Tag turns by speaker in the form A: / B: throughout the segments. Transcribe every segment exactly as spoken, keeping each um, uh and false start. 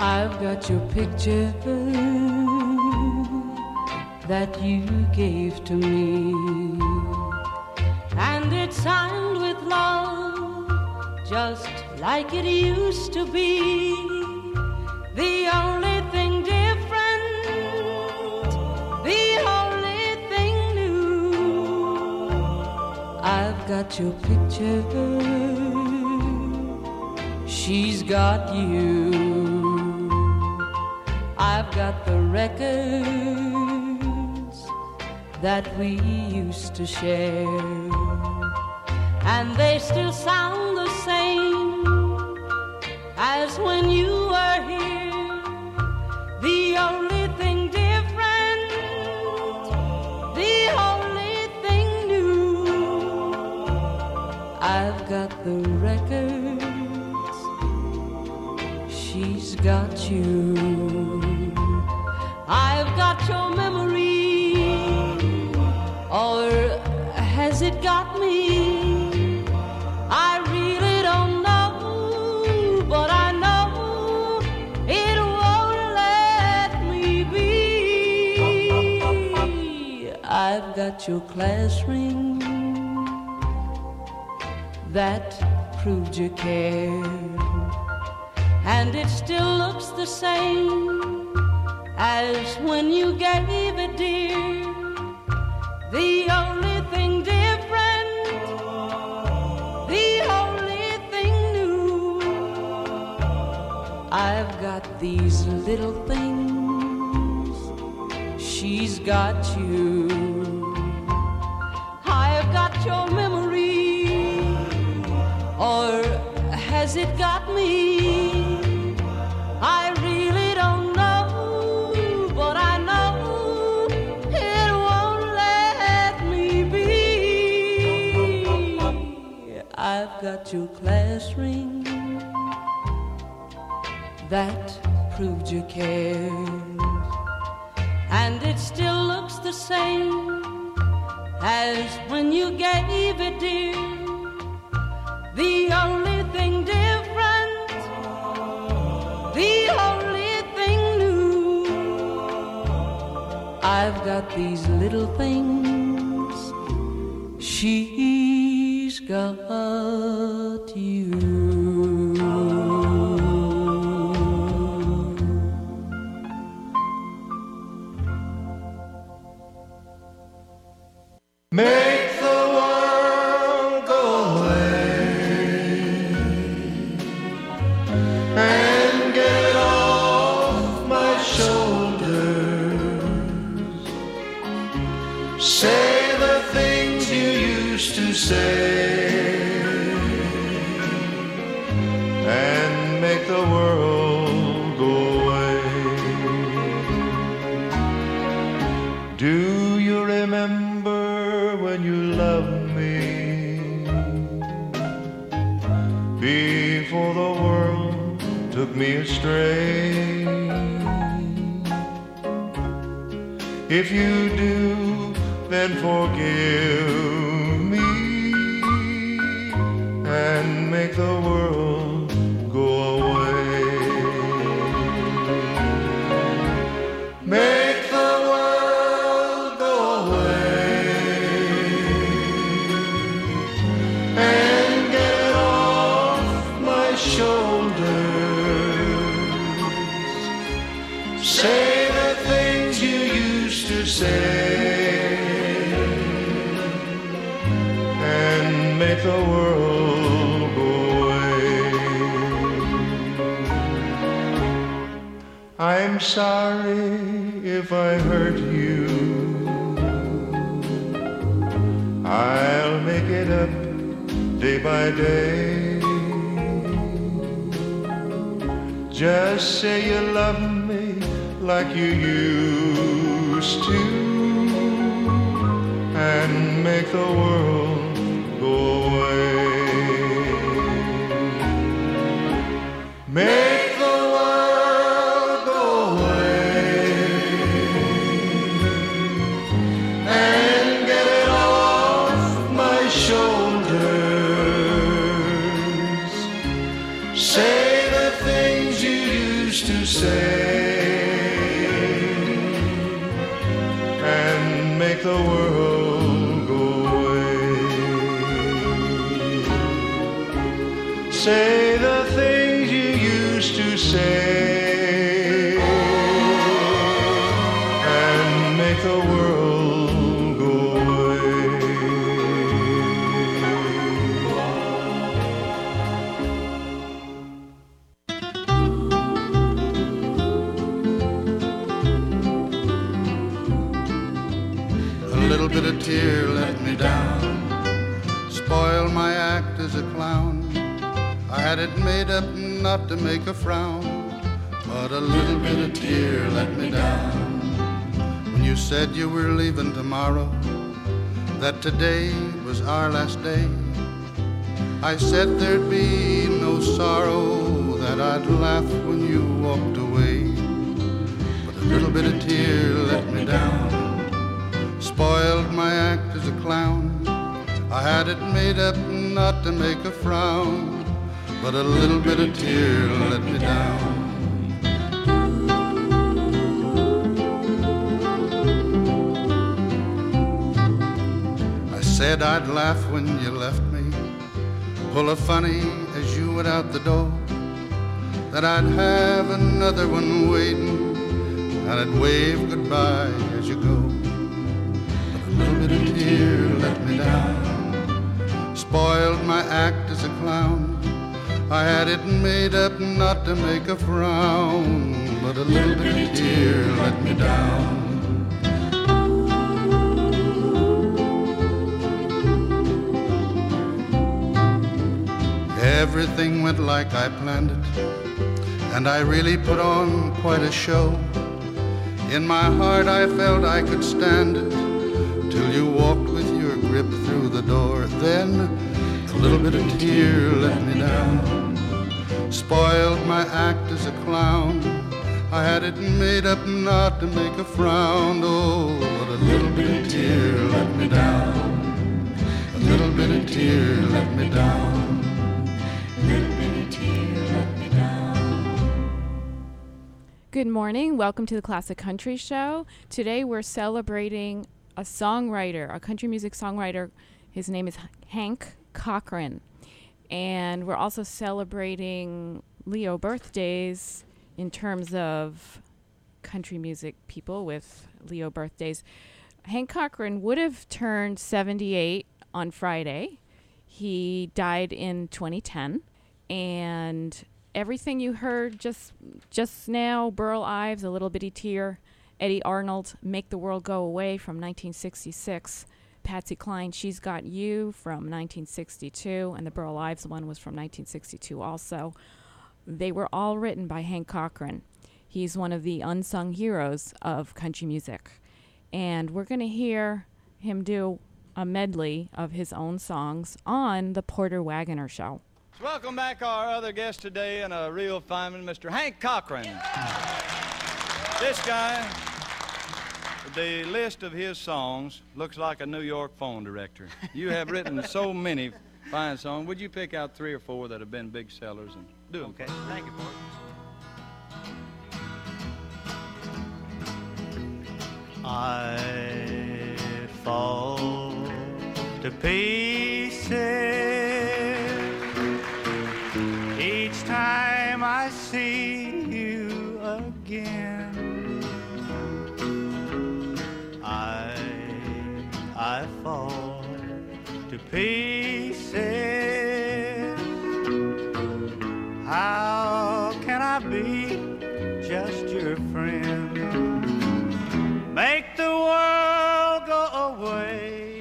A: I've got your picture that you gave to me, and it's signed with love, just like it used to be. The only thing different, the only thing new, I've got your picture, she's got you. I've got the records that we used to share, and they still sound the same as when you were here. The only thing different, the only thing new, I've got the records, she's got you. I've got your memory, or has it got me? I really don't know, but I know it won't let me be. I've got your class ring that proved you cared, and it still looks the same as when you gave it, dear. The only thing different, the only thing new, I've got these little things, she's got you. I've got your memory, or has it got me? I really don't know, but I know it won't let me be. I've got your class ring that proved you cared, and it still looks the same as when you gave it, dear. The only thing different, the only thing new, I've got these little things, she's got you.
B: Make the world go away and get off my shoulders. Say the things you used to say and make the world go away. Do you remember when you loved me before the world took me astray? If you do, then forgive me and make the world go away. Make the world go away and get off my shoulders. Say the things you used to say and make the world go away. I'm sorry if I hurt you, I'll make it up day by day. Just say you love me like you used to and make the world go away. Make the world go away and get it off my shoulders. Say the things you used to say and make the world go away. Say the things you used to say and make the world go away.
C: A little bit of tear let me down, spoiled my act as a clown. I had it made up not to make a frown, but a little bit of tear let me down. When you said you were leaving tomorrow, that today was our last day, I said there'd be no sorrow, that I'd laugh when you walked away. But a little bit of tear let me down, spoiled my act as a clown. I had it made up not to make a frown, but a little bit of tear let me down. I said I'd laugh when you left me, pull a funny as you went out the door, that I'd have another one waiting, and I'd wave goodbye as you go. But a little bit of tear let me down, spoiled my act as a clown. I had it made up not to make a frown, but a little bit of tear let me down. Everything went like I planned it, and I really put on quite a show. In my heart I felt I could stand it, till you walked with your grip through the door. Then a little bit of tear let me down, spoiled my act as a clown. I had it made up not to make a frown. Oh, but a little bit of tear let me down, a little bit of tear let me down, a little bit of tear let me down.
D: Good morning. Welcome to the Classic Country Show. Today we're celebrating a songwriter, a country music songwriter. His name is Hank Cochran. And we're also celebrating Leo birthdays in terms of country music people with Leo birthdays. Hank Cochran would have turned seventy-eight on Friday. He died in twenty ten. And everything you heard just just now, Burl Ives, A Little Bitty Tear, Eddie Arnold, Make the World Go Away from nineteen sixty-six, Patsy Cline, She's Got You from nineteen sixty-two, and the Burl Ives one was from nineteen sixty-two also. They were all written by Hank Cochran. He's one of the unsung heroes of country music. And we're going to hear him do a medley of his own songs on the Porter Wagoner Show.
E: Welcome back our other guest today, and a real fine one, Mister Hank Cochran. This guy, the list of his songs looks like a New York phone director. You have written so many fine songs. Would you pick out three or four that have been big sellers and do them? Okay, thank you for it.
F: I fall to pieces each time I see you again. I, I fall to pieces. How can I be just your friend? Make the world go away.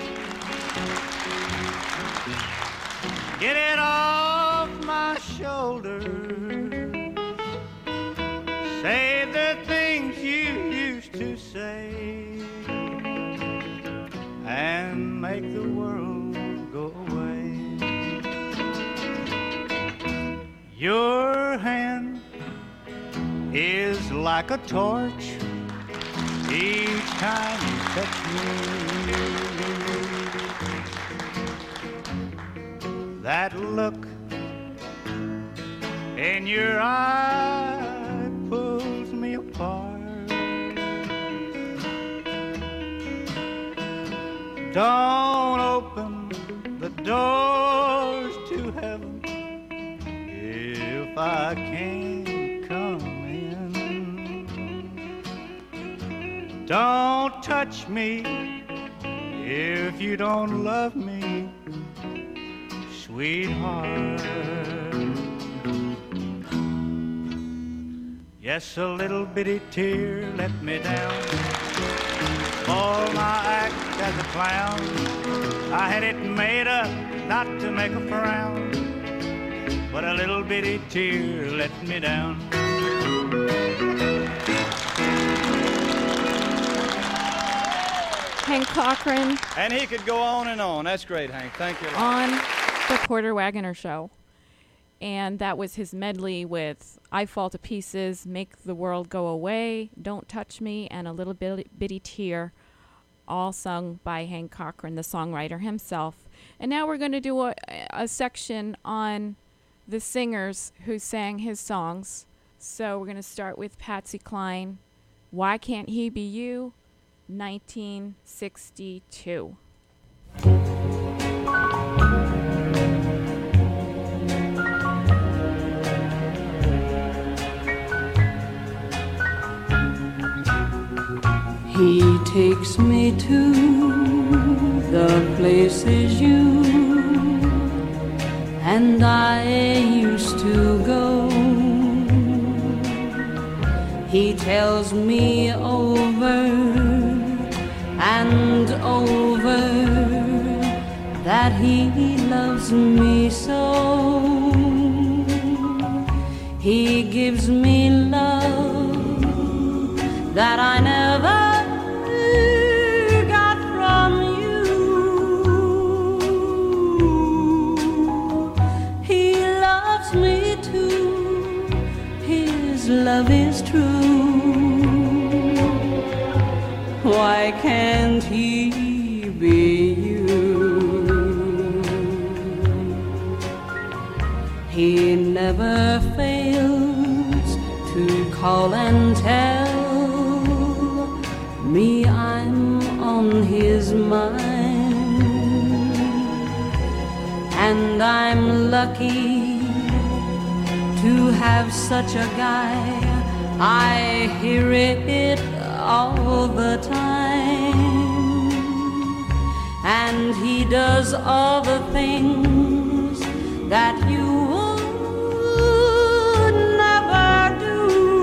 F: Get it off my shoulders. Say the things you used to say, and make the world go away. Your hand is like a torch each time you touch me. That look in your eye pulls Don't open the doors to heaven if I can't come in. Don't touch me if you don't love me, sweetheart. Yes, a little bitty tear let me down for my act as a clown. I had it made up not to make a frown, but a little bitty tear let me down.
D: Hank Cochran
E: And he could go on and on. That's great, Hank. Thank you.
D: on the Porter Wagoner Show. And that was his medley with I Fall to Pieces, Make the World Go Away, Don't Touch Me, and A Little Bitty, bitty Tear, all sung by Hank Cochran, the songwriter himself. And now we're going to do a, a section on the singers who sang his songs. So we're going to start with Patsy Cline, Why Can't He Be You, nineteen sixty-two.
A: He takes me to the places you and I used to go. He tells me over and over that he loves me so. He gives me love that I never got from you. He loves me too, his love is true. Why can't he be you? He never fails to call and tell me I'm on his mind, and I'm lucky to have such a guy. I hear it all the time, and he does all the things that you would never do.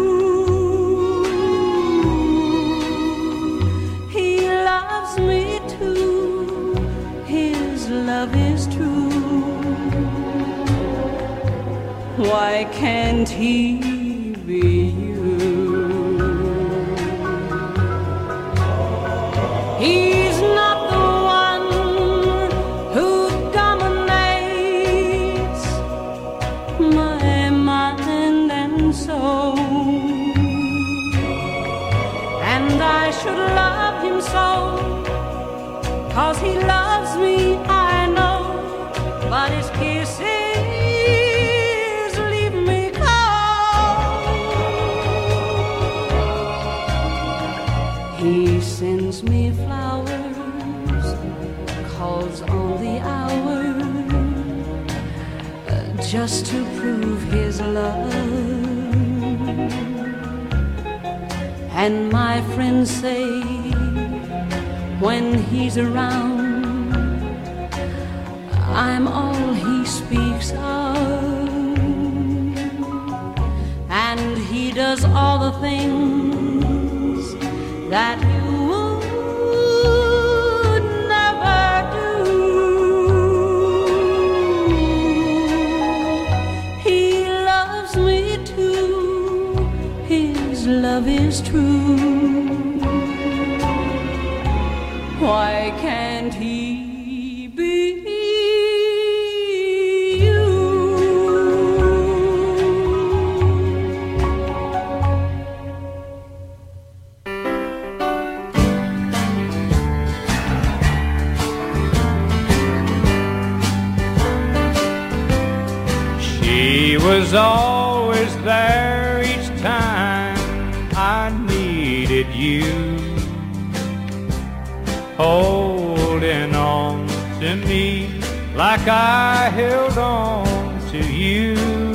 A: He loves me too, his love is true. Why can't he be you? He's not the one who dominates my mind and soul, and I should love him so, 'cause he loves me, I know, but his kisses leave me cold. He sends me flowers, calls on the hour, uh, just to prove his love. And my friends say when he's around, I'm all he speaks of, and he does all the things that you would never do. He loves me too, his love is true. Why can't he be you?
F: She was always there each time I needed you, holding to me like I held on to you.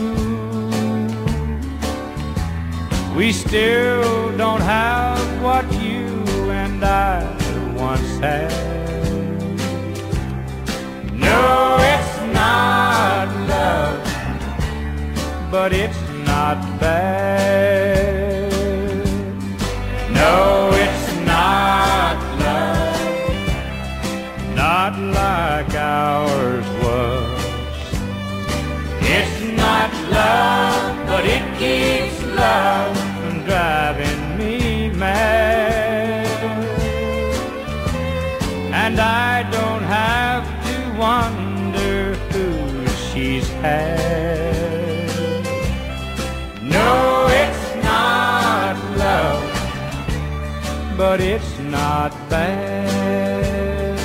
F: We still don't have what you and I once had. No, it's not love, but it's not bad. No, it's not love, not like ours was. It's not love, but it keeps love from driving me mad. And I don't have to wonder who she's had. No, it's not love, but it's not bad.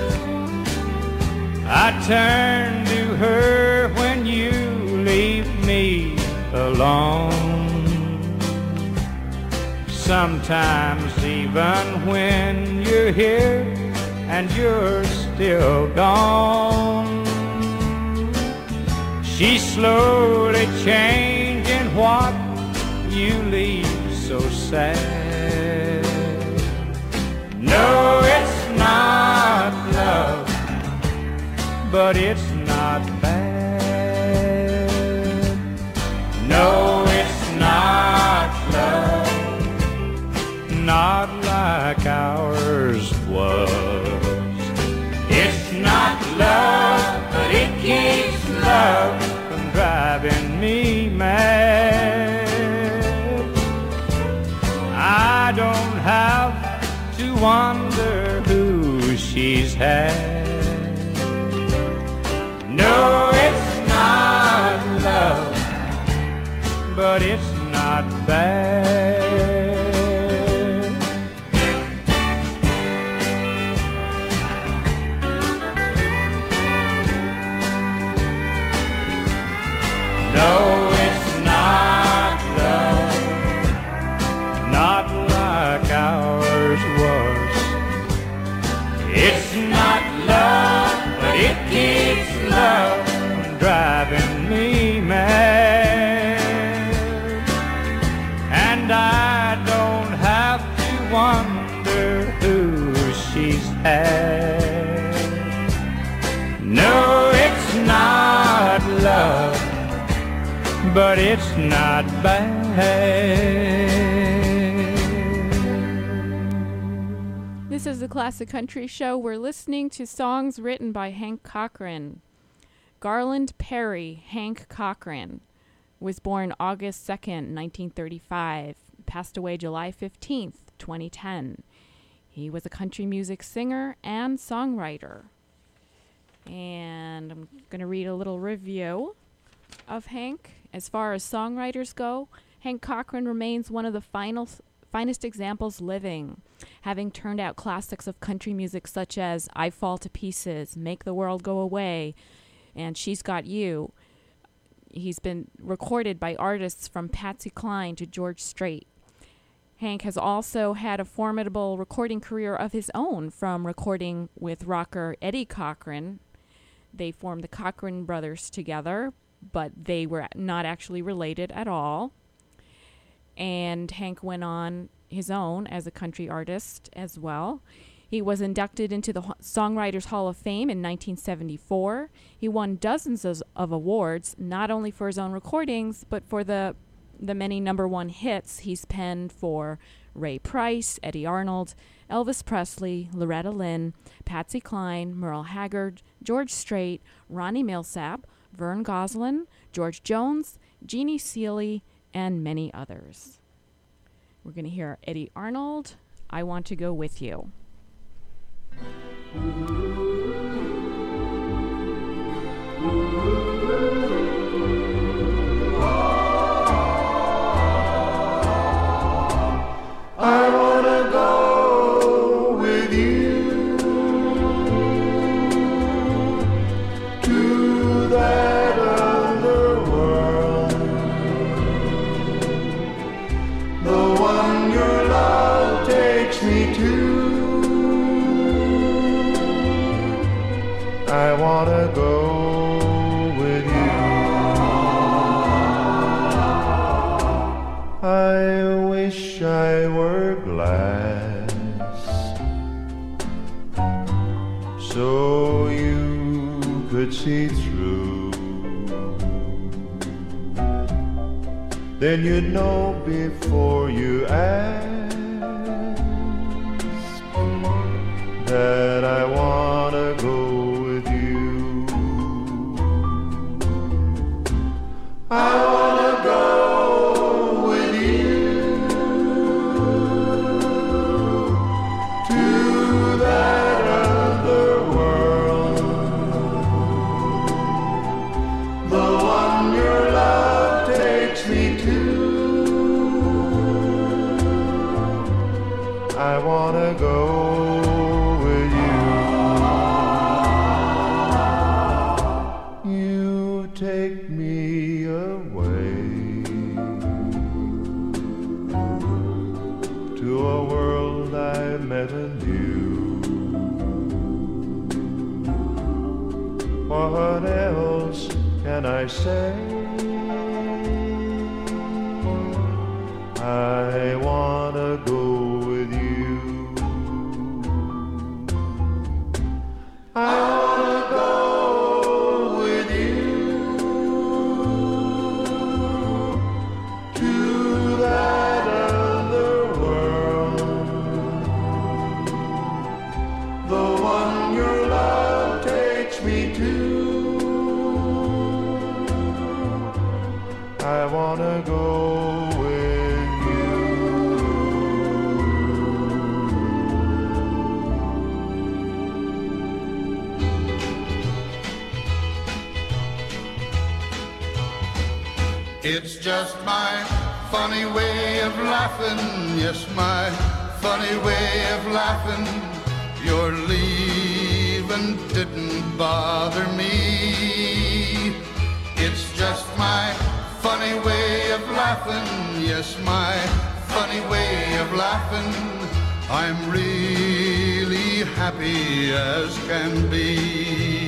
F: I turn to her when you leave me alone. Sometimes even when you're here and you're still gone, she's slowly changing what you leave so sad. No, it's not love, but it's not bad. No, it's not love, not like ours was. It's not love, but it keeps love from driving me mad. I don't have to wonder who she's had. No, it's not love, but it's not bad. No, it's not love, not like ours was. It's not love, but it keeps love from driving me mad. And I don't have to wonder who she's had. No, it's not love, but it's not bad.
D: This is the Classic Country Show. We're listening to songs written by Hank Cochran. Garland Perry Hank Cochran was born August second, nineteen thirty-five. Passed away July fifteenth, twenty ten. He was a country music singer and songwriter. And I'm going to read a little review of Hank. As far as songwriters go, Hank Cochran remains one of the final, finest examples living, having turned out classics of country music such as I Fall to Pieces, Make the World Go Away, and She's Got You. He's been recorded by artists from Patsy Cline to George Strait. Hank has also had a formidable recording career of his own, from recording with rocker Eddie Cochran. They formed the Cochran Brothers together, but they were not actually related at all. And Hank went on his own as a country artist as well. He was inducted into the Songwriters Hall of Fame in nineteen seventy-four. He won dozens of, of awards, not only for his own recordings, but for the the many number one hits he's penned for Ray Price, Eddie Arnold, Elvis Presley, Loretta Lynn, Patsy Cline, Merle Haggard, George Strait, Ronnie Milsap, Vern Gosselin, George Jones, Jeannie Seely, and many others. We're going to hear Eddie Arnold, I Want to Go With You.
B: I wanna go with you to that other world, the one your love takes me to. wanna go with you. I wish I were glass, so you could see through. Then you'd know before you ask that I wanna go with you. I wanna go with you to that other world, the one your love takes me to. I wanna go with you. You take me away to a world I met anew. What else can I say? I wanna go with you. I wanna go with you to that other world, the one your love takes me to. I wanna go.
C: It's just my funny way of laughing, yes, my funny way of laughing. Your leaving didn't bother me. It's just my funny way of laughing, yes, my funny way of laughing. I'm really happy as can be.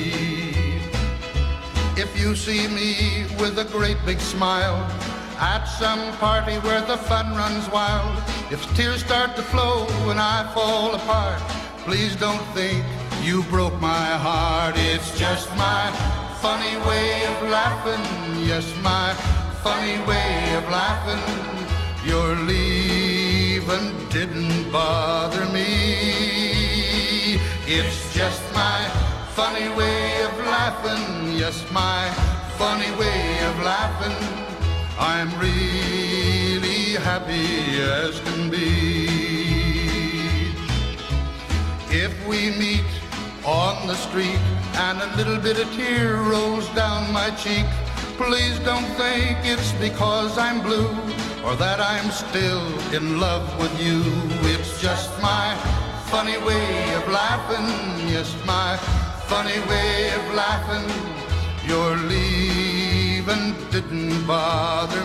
C: If you see me with a great big smile at some party where the fun runs wild, if tears start to flow and I fall apart, please don't think you broke my heart. It's just my funny way of laughing, yes, my funny way of laughing. Your leaving didn't bother me. It's just my funny way of laughing, yes, my funny way of laughing. I'm really happy as can be. If we meet on the street and a little bit of tear rolls down my cheek, please don't think it's because I'm blue or that I'm still in love with you. It's just my funny way of laughing, yes, my funny way of laughing. Your leaving didn't bother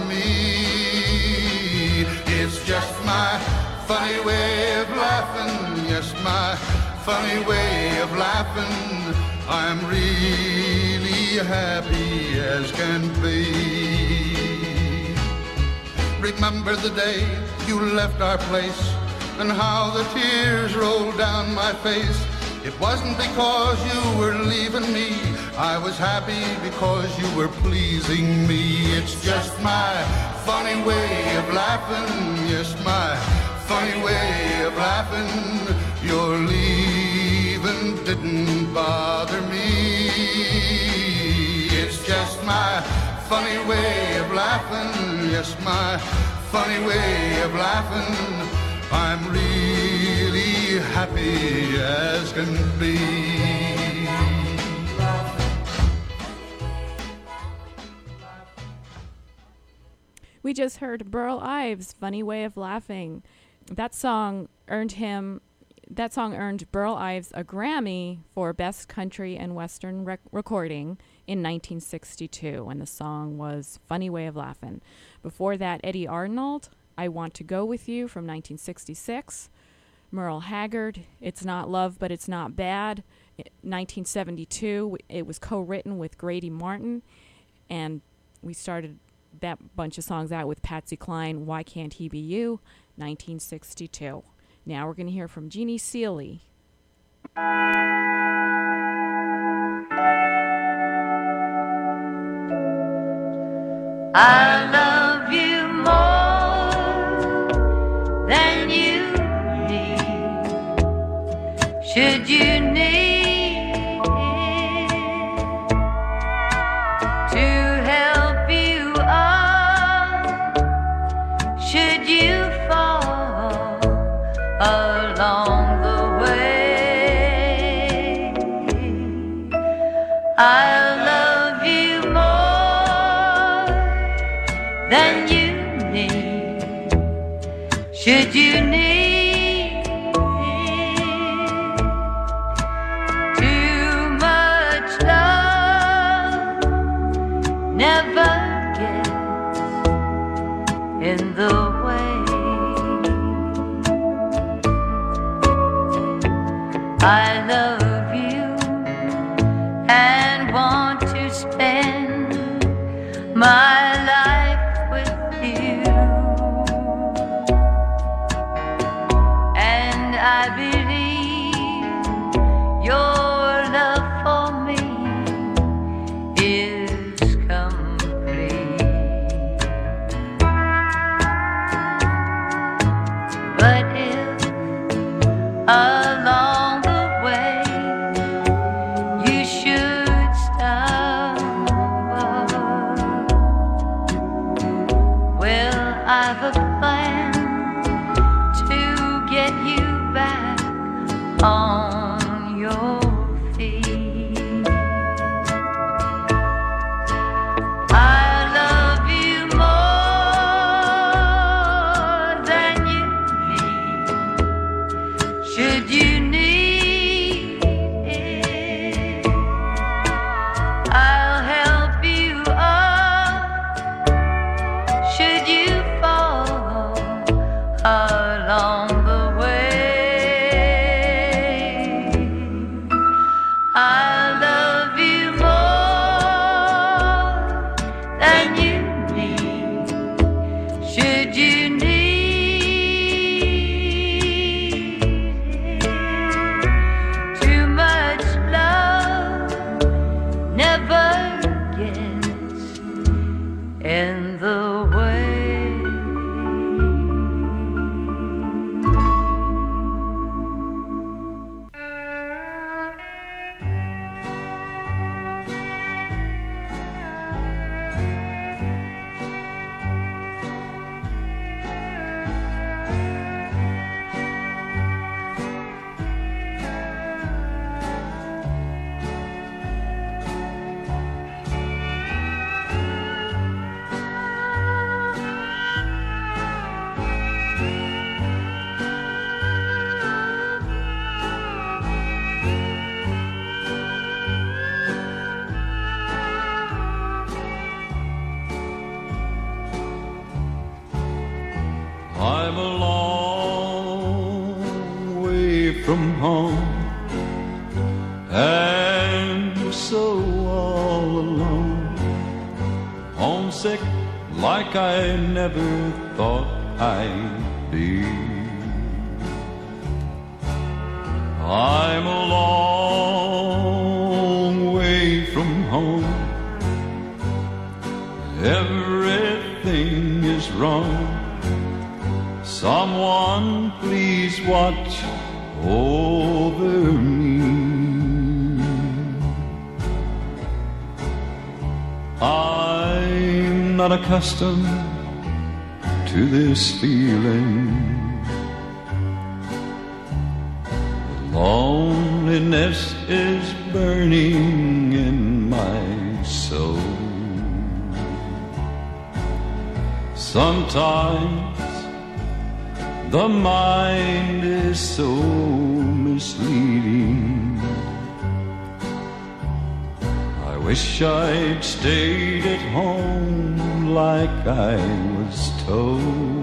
C: me. It's just my funny way of laughing, yes, my funny way of laughing. I'm really happy as can be. Remember the day you left our place and how the tears rolled down my face. It wasn't because you were leaving me. I was happy because you were pleasing me. It's just my funny way of laughing, yes, my funny way of laughing. Your leaving didn't bother me. It's just my funny way of laughing, yes, my funny way of laughing. I'm really happy as can be.
D: We just heard Burl Ives' Funny Way of Laughing. That song earned him, that song earned Burl Ives a Grammy for Best Country and Western rec- Recording in nineteen sixty-two, and the song was Funny Way of Laughing. Before that, Eddie Arnold, I Want to Go With You from nineteen sixty-six. Merle Haggard, It's Not Love But It's Not Bad. In nineteen seventy-two, it was co-written with Grady Martin, and we started that bunch of songs out with Patsy Cline, Why Can't He Be You, nineteen sixty-two. Now we're going to hear from Jeannie Seely.
G: I love you more than you need. Should you need to help you up, should you fall along the way, I love you than you need. Should you need too much love, never gets in the way. I love you and want to spend my life with you, and I believe your love for me is complete. But if along the way you should stumble, well, I've a plan to get you back on your feet. I love you more than you need. Should you need it, I'll help you up. Should you fall along the way, I love you more than you need. Should you need too much love, never gets in the way.
H: I'm a long way from home and so all alone, homesick like I never thought I'd be. I'm a long way from home, everything is wrong. Someone please watch over me. I'm not accustomed to this feeling. Loneliness is burning in my soul. Sometimes the mind is so misleading. I wish I'd stayed at home like I was told.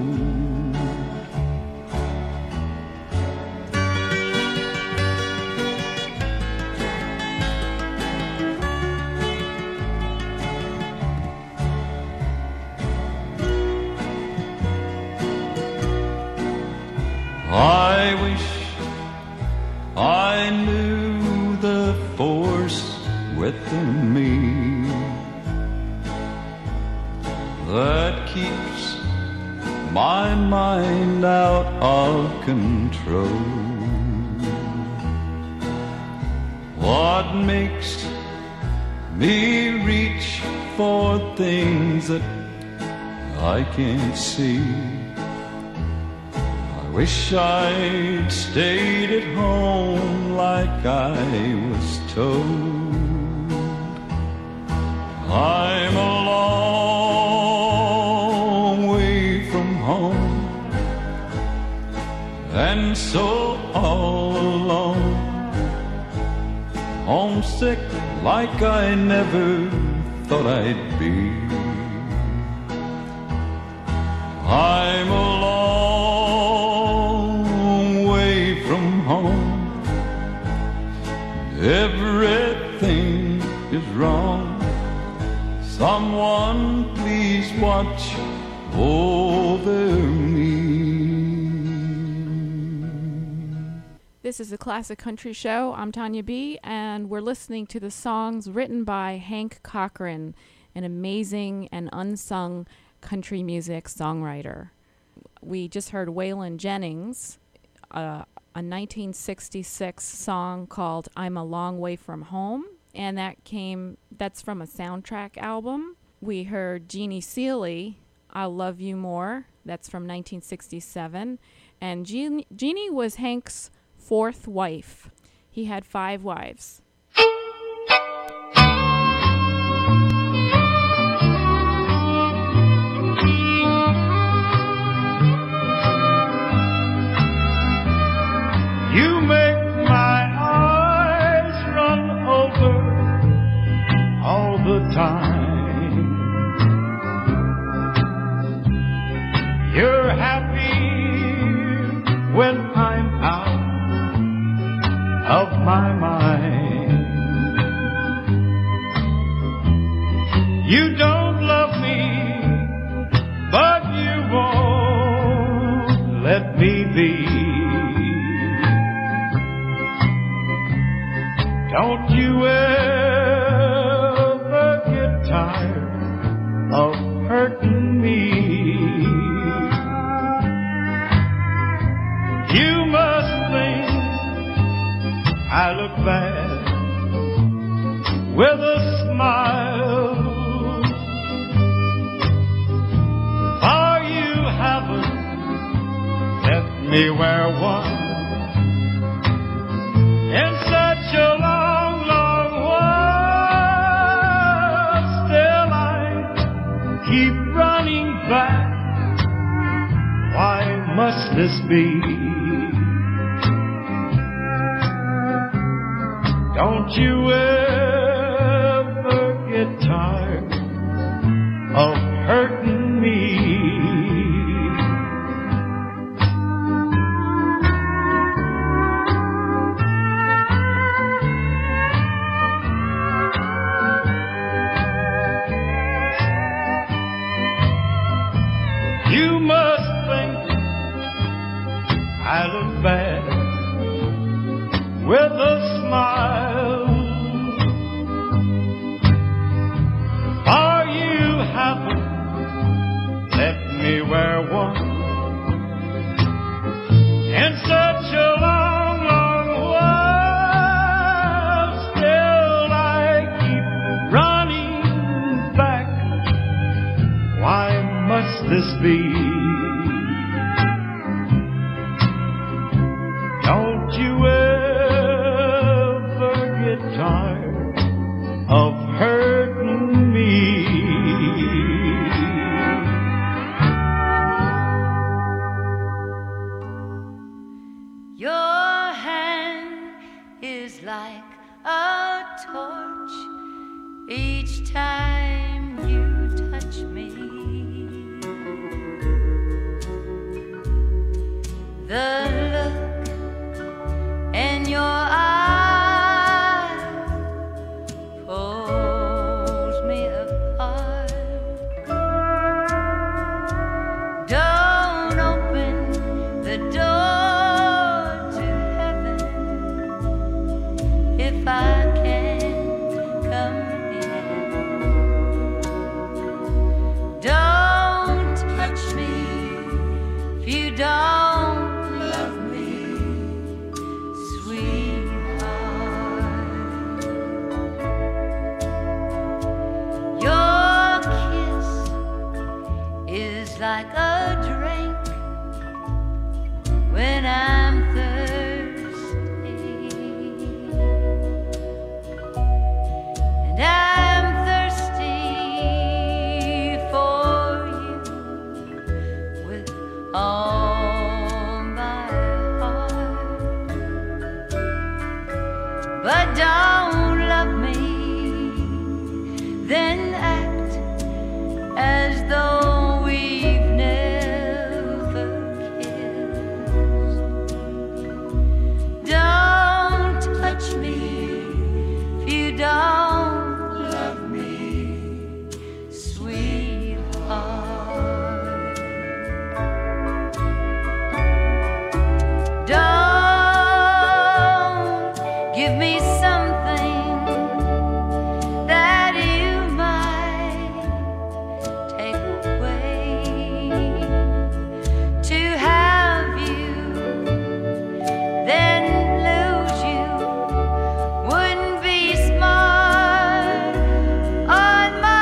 H: in me that keeps my mind out of control. What makes me reach for things that I can't see? I wish I'd stayed at home like I was told. I'm a long way from home, and so all alone, homesick like I never thought I'd be. I'm a long way from home, everything is wrong. Someone please watch over me.
D: This is the Classic Country Show. I'm Tanya B., and we're listening to the songs written by Hank Cochran, an amazing and unsung country music songwriter. We just heard Waylon Jennings, uh, a nineteen sixty-six song called I'm a Long Way From Home, and that came, that's from a soundtrack album. We heard Jeannie Seely, I'll Love You More, that's from nineteen sixty-seven, and Jeannie, Jeannie was Hank's fourth wife. He had five wives.
F: You make my eyes run over all the time. You're happy when I'm out of my mind. You don't love me, but you won't let me be. Don't you ever get tired of hurting me. You must think I look bad with a smile, for you haven't let me wear one in such a long, long while. Still I keep running back. Why must this be? Don't you ever get tired of hurting me? You must think I look bad with a smile, for you haven't let me wear one in such a long, long while. Still I keep running back. Why must this be? Don't you ever get tired of hurting me?
G: Your hand is like a torch each time you touch me. like a drink when I'm thirsty, and I'm thirsty for you with all my heart. But don't love me, then act as though we've never kissed. Don't touch me if you don't love me, sweetheart. Don't give me something that you might take away. To have you, then lose you, wouldn't be smart on my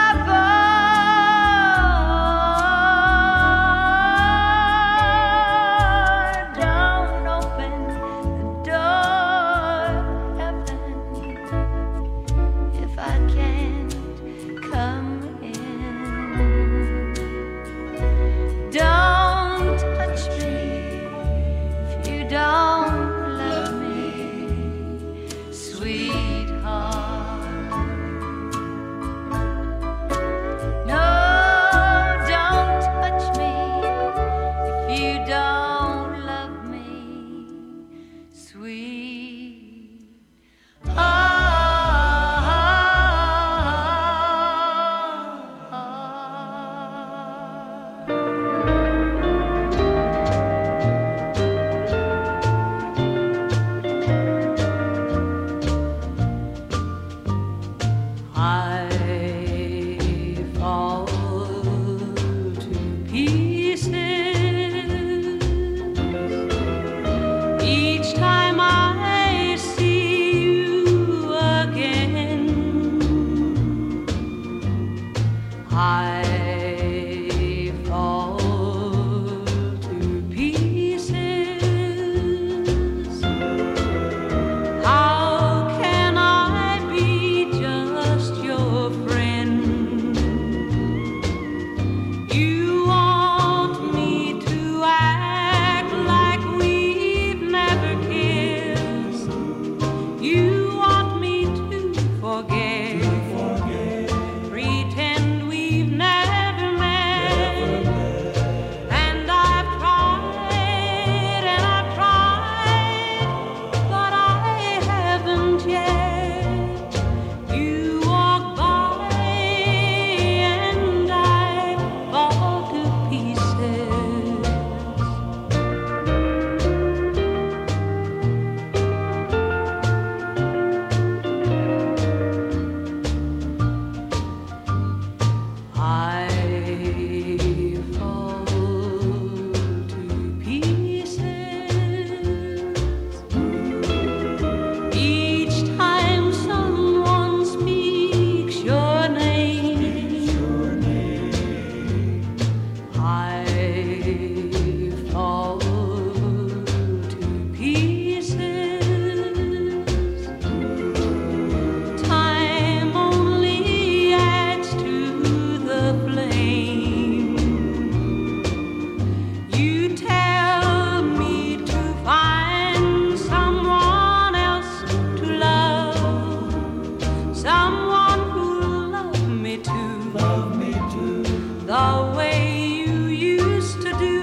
G: part. Don't open the door of heaven if I can't come in. Don't touch me if you don't love me, sweetheart. No, don't touch me if you don't love me, sweetheart. I fall to pieces each time I see you again. I fall to pieces. How can I be just your friend? You want me to act like we've never kissed. You want me to forget, pretend we've never met. And I've tried and I've tried, but I haven't yet. You walk by and I fall to pieces. I fall to pieces each time someone speaks your name. I fall to pieces. Time only adds to the flame. You tell me to find someone else to love, someone who'll love me too, the way you used to do.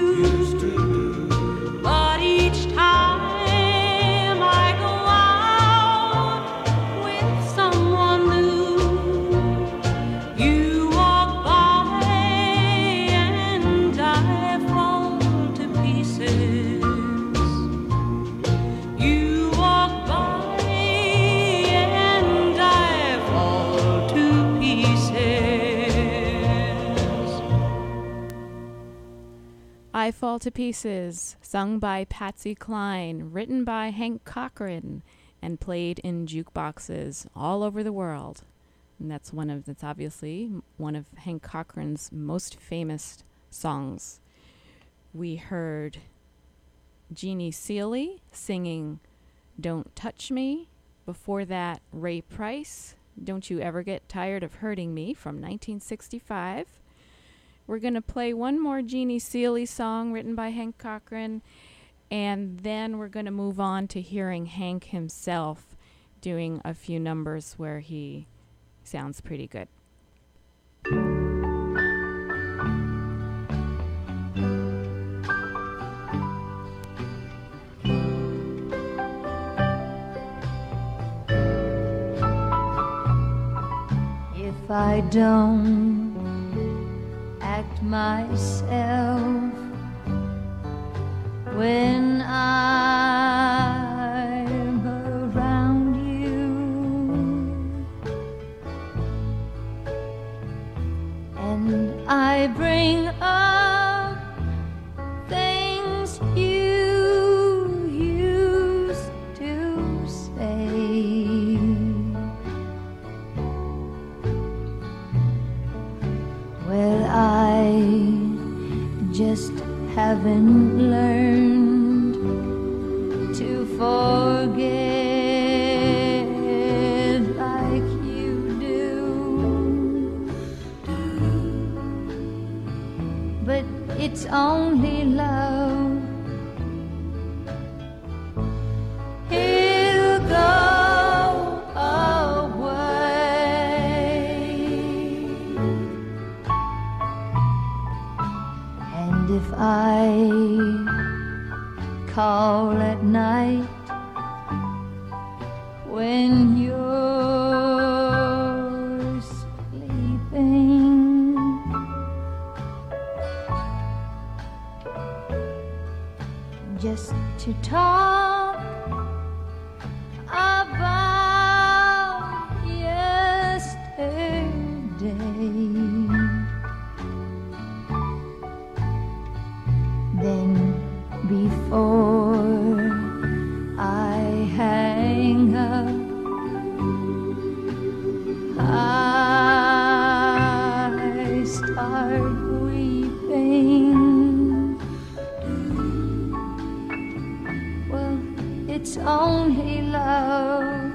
G: But each time I go out with someone new, you walk by and I fall to pieces. You walk by and I fall to pieces.
D: I Fall to Pieces, sung by Patsy Cline, written by Hank Cochran, and played in jukeboxes all over the world. And that's one of that's obviously one of Hank Cochran's most famous songs. we heard Jeannie Seely singing Don't Touch Me. Before that, Ray Price, Don't You Ever Get Tired of Hurting Me from nineteen sixty-five. We're going to play one more Jeannie Seely song written by Hank Cochran, and then we're going to move on to hearing Hank himself doing a few numbers where he sounds pretty good.
G: If I don't act myself when I'm around you, and I bring up things you used to say, well, I just haven't learned to forget like you do. But it's only love. It'll go away. And if I call at night when you're sleeping, just to talk about yesterday, then before I hang up, I start weeping. Well, it's only love.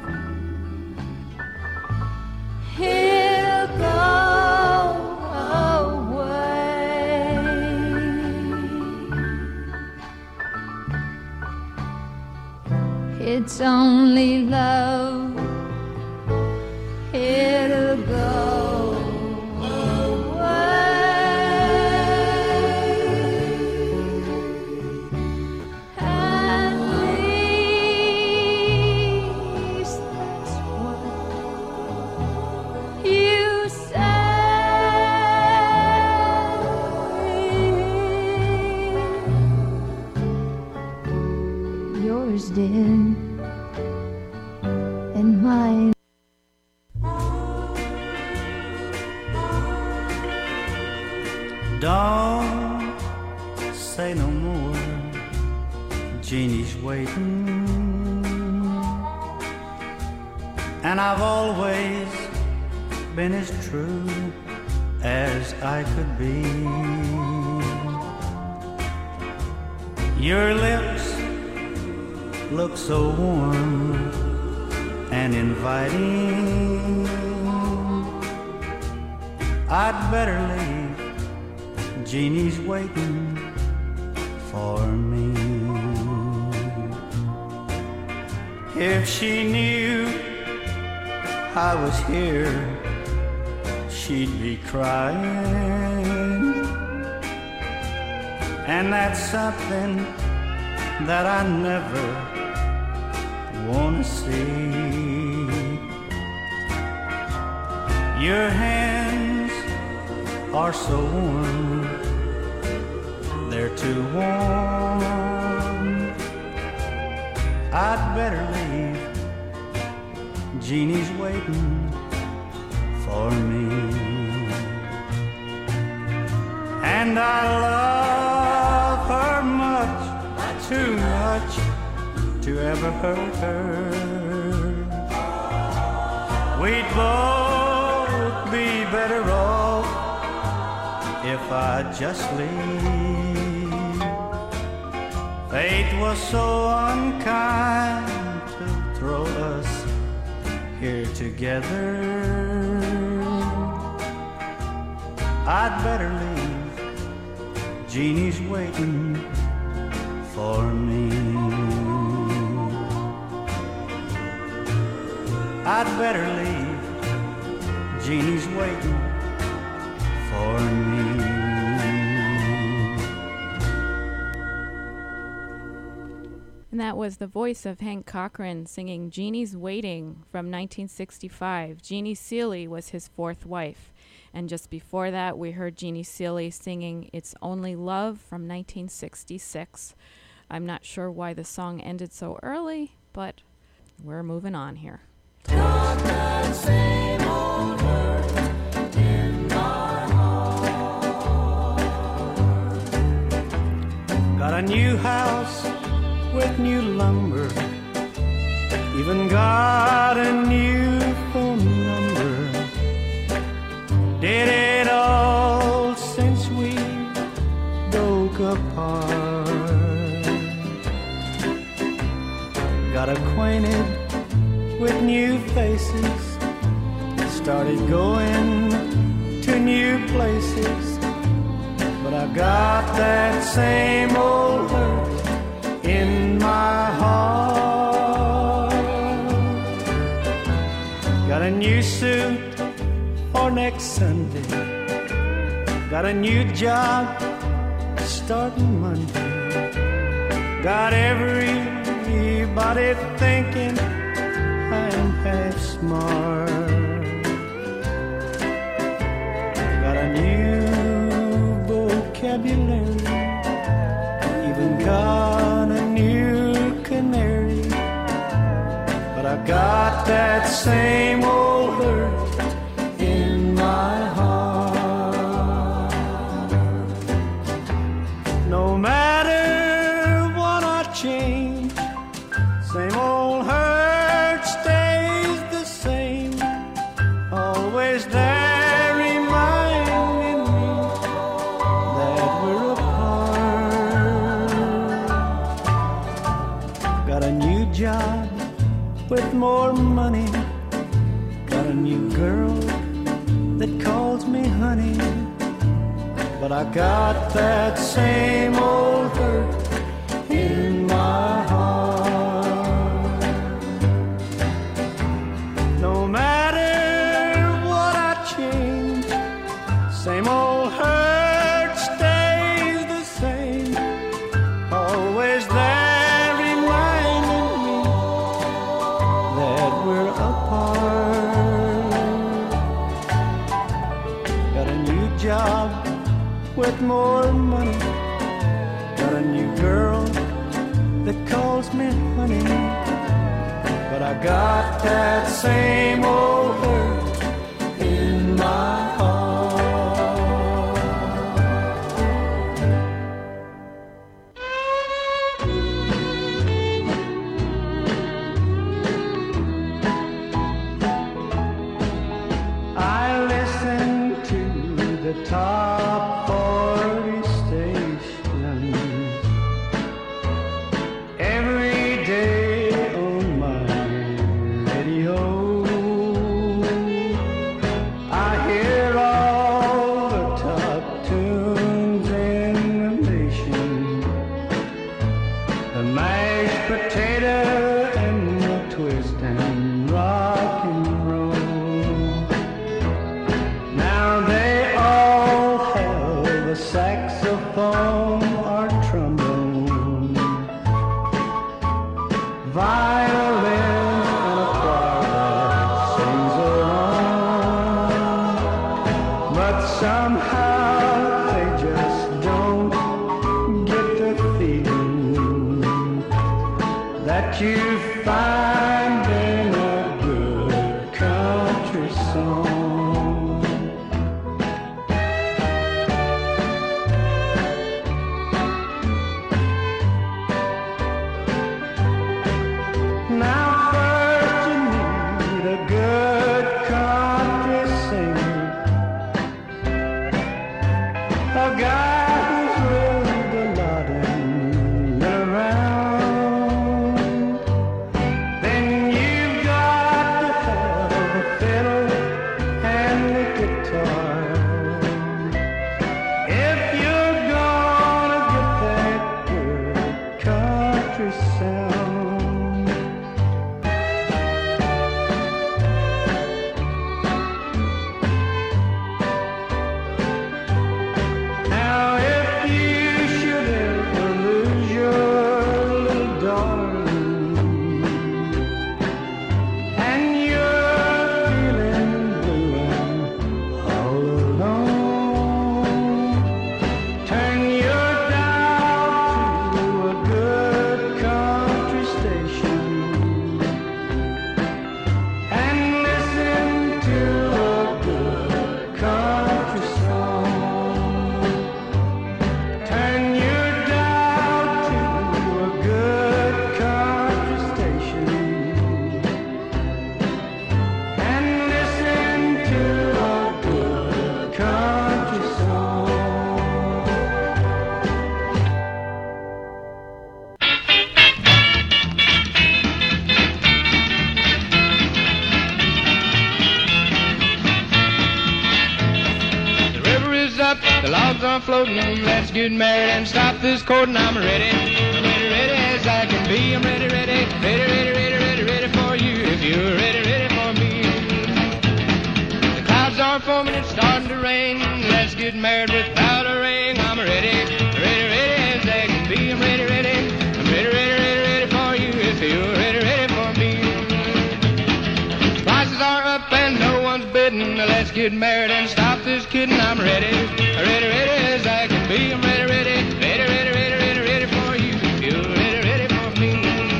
G: He'll go away. It's only love. It'll go away. At least that's what you say. Yours did, and mine.
F: Don't say no more, Jeannie's waiting, and I've always been as true as I could be. Your lips look so warm and inviting, I'd better leave. Jeannie's waiting for me. If she knew I was here, she'd be crying, and that's something that I never wanna see. Your hands are so warm, they're too warm. I'd better leave. Jeannie's waiting for me, and I love her much, too much to ever hurt her. We'd both be better off if I just leave. Fate was so unkind to throw us here together. I'd better leave, Jeannie's waiting for me. I'd better leave, Jeannie's waiting for me.
D: And that was the voice of Hank Cochran singing Jeannie's Waiting from nineteen sixty-five. Jeannie Seely was his fourth wife. And just before that, we heard Jeannie Seely singing It's Only Love from nineteen sixty-six. I'm not sure why the song ended so early, but we're moving on here.
G: Got that same old hurt in my heart.
F: Got a new house with new lumber, even got a new phone number. Did it all since we broke apart. Got acquainted with new faces, started going to new places, but I got that same old hurt in my heart. Got a new suit for next Sunday, got a new job starting Monday, got everybody thinking I'm half smart. Got a new vocabulary, even got a new canary, but I got that same old hurt in my heart. No matter what I change, same old hurt stays the same, always there reminding me that we're apart. Got a new job with more money, got a new girl that calls me honey, but I got that same old hurt in my heart. No matter what I change, same old hurt stays the same, always there reminding me that we're apart. Got a new job with more money, got a new girl that calls me honey, but I got that same old hurt in my heart. I listen to the top forty stations every day on my radio. I hear all the top tunes in the nation, the mashed potato and the twist and rock and roll. Now they all have a saxophone or trombone, violin and a choir that sings along, but somehow they just don't get the feeling that you find in a good country song. Now first you need a good country singer, a guy who
I: country song.
J: The river is up, the logs are floating. Let's get married and stop this courting. I'm ready, I'm ready, ready as I can be. I'm ready, ready, ready, ready, ready, ready, ready for you. If you're ready, ready for me. The clouds are forming, it's starting to rain. Let's get married without a ring. I'm ready, ready, ready as I can be. I'm ready, ready, I'm ready, ready, ready, ready for you. If you're ready, ready for me. Prices are up and no one's bidding. Let's get married and stop this kidding. I'm ready, ready, ready as I can be. I'm ready, ready, ready, ready, ready, ready, ready for you. If you're ready, ready for me.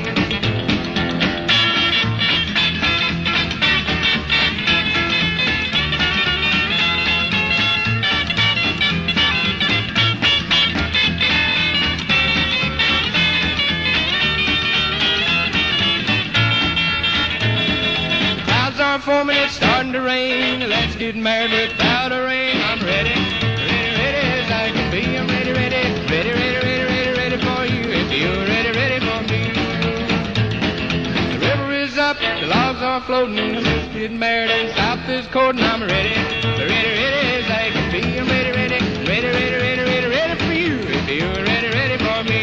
J: Clouds are forming, it's starting to rain. Let's get married without a ring. I'm ready, ready, ready as I can be. I'm ready, ready, ready, ready, ready, ready, ready for you. If you're ready, ready for me. The river is up, the logs are floating. Let's get married and stop this courting. I'm ready, ready, ready as I can be. I'm ready, ready, ready, ready, ready, ready, ready for you. If you're ready, ready for me.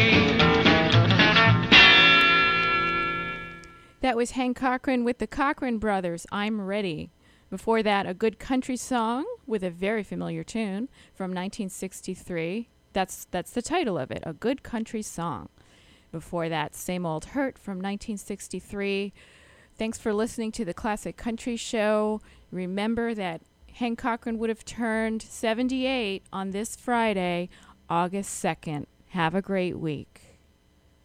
D: That was Hank Cochran with the Cochran Brothers, I'm Ready. Before that, a good country song with a very familiar tune from nineteen sixty-three. That's that's the title of it, A Good Country Song. Before that, Same Old Hurt from nineteen sixty-three. Thanks for listening to the Classic Country Show. Remember that Hank Cochran would have turned seventy-eight on this Friday, August second. Have a great week.